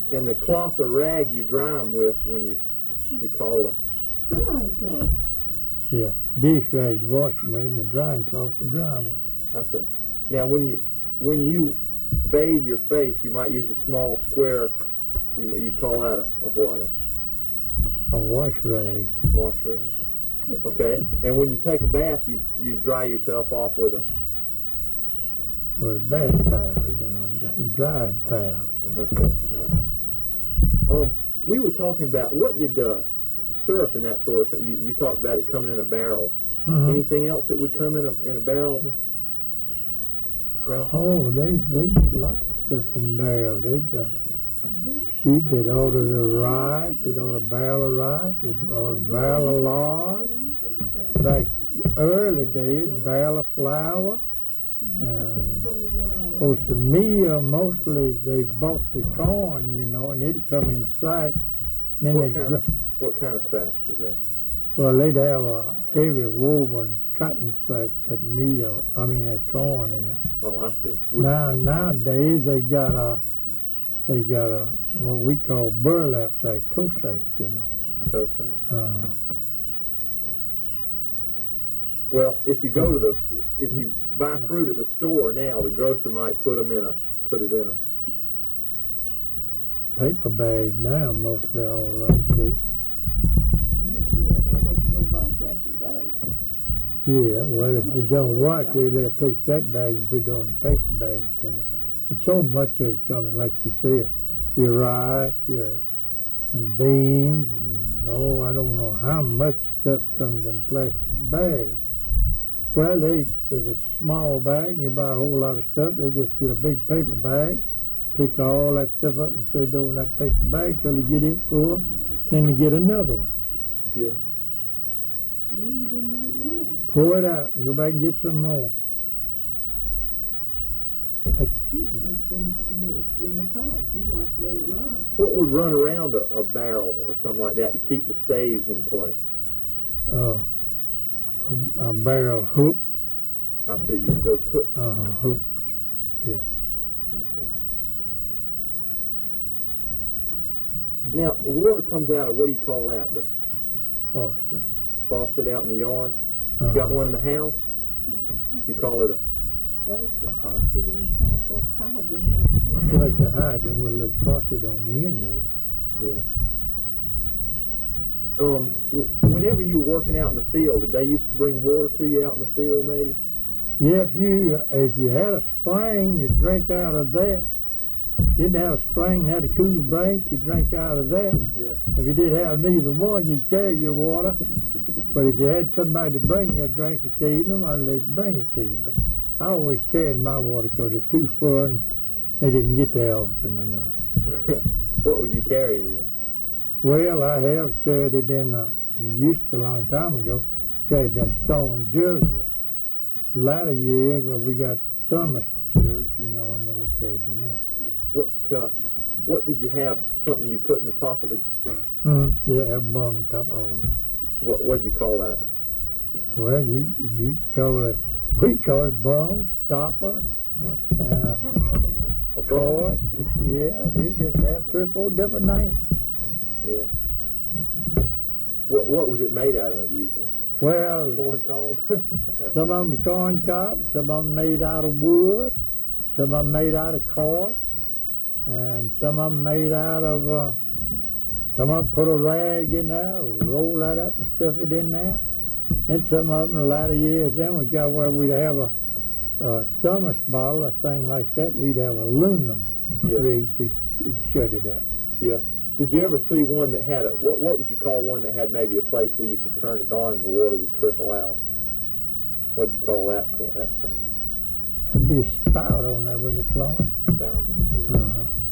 And the cloth or rag you dry them with when you call Dry. Yeah, dish rag to wash them with, and the drying cloth to dry them with. I see. Now, when you bathe your face, you might use a small square. You call that a what? A wash rag. Wash rag. Okay. And when you take a bath, you dry yourself off with a bath towel, dry towel. We were talking about what did syrup and that sort of thing. You talked about it coming in a barrel. Mm-hmm. Anything else that would come in a barrel? Oh, they did lots of stuff in barrels. They'd order the rice, they'd order a barrel of rice, they'd order a barrel of lard. Back early days, barrel of flour. Some meal, mostly they bought the corn, and it'd come in sacks. Then what kind of sacks was that? Well, they'd have a heavy woven cotton sacks that corn in. Oh, I see. Nowadays they got a what we call burlap sack, toe sacks, Toe sack. Well, if you buy fruit at the store now, the grocer might put it in a paper bag now. Mostly all of them do. You don't buy plastic bags. Yeah, well, if you don't work, they'll take that bag and put it on the paper bags, But so much of it coming, like you said, your rice, and beans, and I don't know how much stuff comes in plastic bags. Well, if it's a small bag and you buy a whole lot of stuff, they just get a big paper bag, pick all that stuff up and set it over in that paper bag till you get it full, then you get another one. Yeah. Then you didn't let it run. Pour it out and go back and get some more. It's in the pipe. You don't have to let it run. What would run around a barrel or something like that to keep the staves in place? A barrel hook. I see. Those hooks. Hooks. Yeah. I see. Now, the water comes out of, what do you call that? The faucet. Faucet out in the yard? You got one in the house? You call it a... That's the faucet in the hydrant. Like a hydrant with a little faucet on the end there. Yeah. Whenever you were working out in the field, did they used to bring water to you out in the field, maybe? Yeah, if you had a spring, you drink out of that. Didn't have a spring and had a cool branch, you drank out of that. Yeah. If you didn't have neither one, you'd carry your water. But if you had somebody to bring you a drink occasionally, they'd bring it to you. But I always carried my water because it's too far and they didn't get there often enough. What would you carry it in? Well, I have carried it in, used to a long time ago, carried that stone jugs. But latter years, we got thermos jugs, and then we carried in that. What did you have? Something you put in the top of the... Yeah, a bung on top of all of it. What'd you call that? Well, you call it, we call it bung, stopper, and a cord. Yeah, they just have 3 or 4 different names. Yeah. What was it made out of usually? Well, corn cob. Some of them are corn cob, some of them made out of wood, some of them made out of cork, and some of them made out of, some of them put a rag in there, roll that up and stuff it in there. Then some of them, a lot of years then, we got where we'd have a thermos bottle, a thing like that, we'd have aluminum rig to shut it up. Yeah. Did you ever see one that had what would you call one that had maybe a place where you could turn it on and the water would trickle out? What'd you call that thing? There'd be a spout on there when it's flowing. Spout.